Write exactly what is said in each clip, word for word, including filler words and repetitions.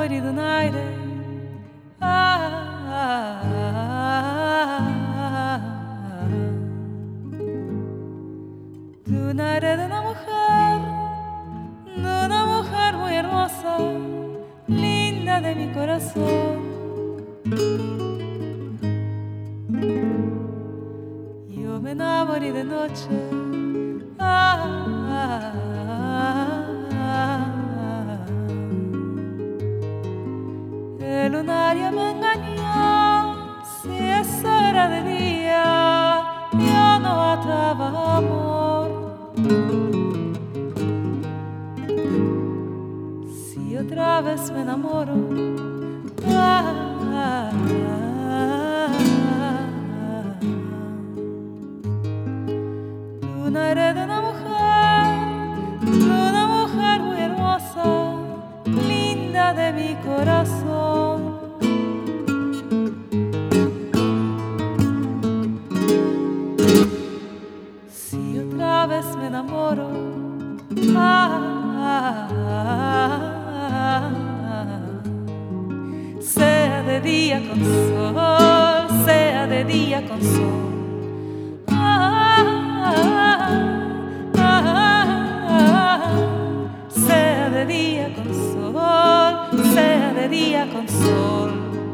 enamori d'un aire. Ah, ah, ah, ah. D'un aire de una mujer, de una mujer muy hermosa, linda de mi corazón. Yo me enamoré de noche. Ah, ah, ah, ah. El lunario me engañó, si eso era de día, yo no ataba amor. Si otra vez me enamoro, ah, ah, ah, ah. Una de una mujer, de una mujer muy hermosa, linda de mi corazón. Si otra vez me enamoro, ah, ah, ah, ah. Sea de día con sol, sea de día con sol. Ah, ah, ah, ah. Sea de día con sol, sea de día con sol.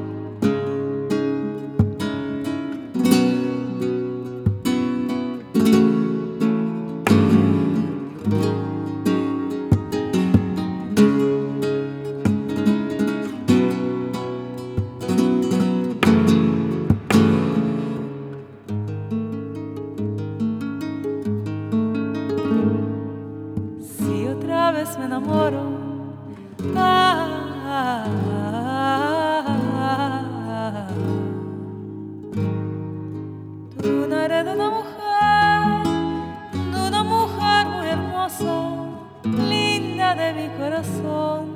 Si otra vez me enamoro, ah, ah, ah, ah. Tú no eres de una mujer, de una mujer muy hermosa, linda de mi corazón.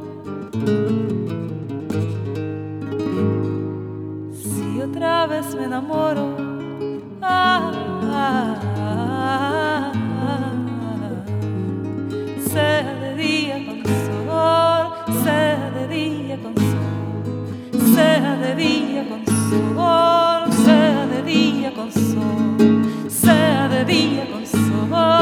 Si otra vez me enamoro, ah, ah, ah, ah. Sea de día con sol, sea de día con sol, sea de día con sol, sea de día con sol, sea de día con sol.